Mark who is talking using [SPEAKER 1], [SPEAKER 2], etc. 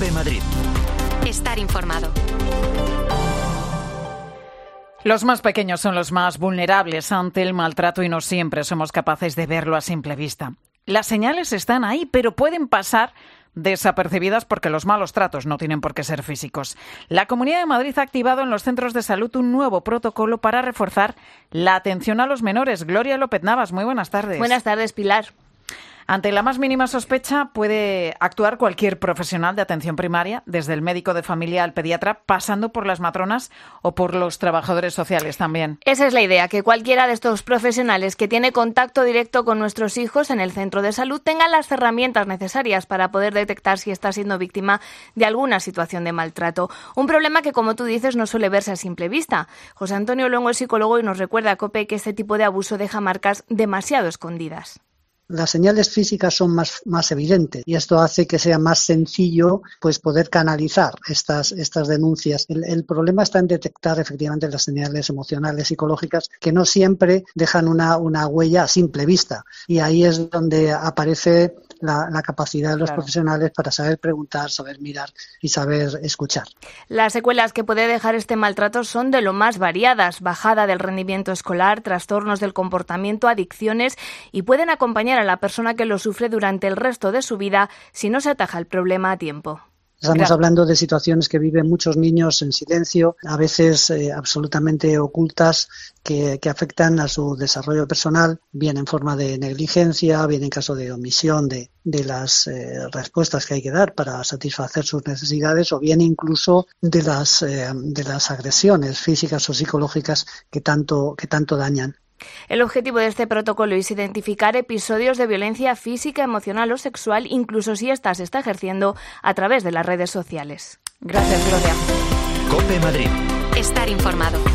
[SPEAKER 1] COPE Madrid.
[SPEAKER 2] Estar informado.
[SPEAKER 3] Los más pequeños son los más vulnerables ante el maltrato y no siempre somos capaces de verlo a simple vista. Las señales están ahí, pero pueden pasar desapercibidas porque los malos tratos no tienen por qué ser físicos. La Comunidad de Madrid ha activado en los centros de salud un nuevo protocolo para reforzar la atención a los menores. Gloria López Navas, muy buenas tardes.
[SPEAKER 4] Buenas tardes, Pilar.
[SPEAKER 3] Ante la más mínima sospecha puede actuar cualquier profesional de atención primaria, desde el médico de familia al pediatra, pasando por las matronas o por los trabajadores sociales también.
[SPEAKER 4] Esa es la idea, que cualquiera de estos profesionales que tiene contacto directo con nuestros hijos en el centro de salud tenga las herramientas necesarias para poder detectar si está siendo víctima de alguna situación de maltrato. Un problema que, como tú dices, no suele verse a simple vista. José Antonio Luengo es psicólogo y nos recuerda a COPE que este tipo de abuso deja marcas demasiado escondidas.
[SPEAKER 5] Las señales físicas son más evidentes y esto hace que sea más sencillo pues poder canalizar estas denuncias. El problema está en detectar efectivamente las señales emocionales, psicológicas, que no siempre dejan una huella a simple vista. Y ahí es donde aparece la capacidad de los profesionales para saber preguntar, saber mirar y saber escuchar.
[SPEAKER 4] Las secuelas que puede dejar este maltrato son de lo más variadas: bajada del rendimiento escolar, trastornos del comportamiento, adicciones, y pueden acompañar a la persona que lo sufre durante el resto de su vida si no se ataja el problema a tiempo.
[SPEAKER 5] Estamos hablando de situaciones que viven muchos niños en silencio, a veces absolutamente ocultas, que afectan a su desarrollo personal, bien en forma de negligencia, bien en caso de omisión de las respuestas que hay que dar para satisfacer sus necesidades, o bien incluso de las agresiones físicas o psicológicas que tanto dañan.
[SPEAKER 4] El objetivo de este protocolo es identificar episodios de violencia física, emocional o sexual, incluso si ésta se está ejerciendo a través de las redes sociales.
[SPEAKER 3] Gracias, Gloria.
[SPEAKER 1] COPE Madrid.
[SPEAKER 2] Estar informado.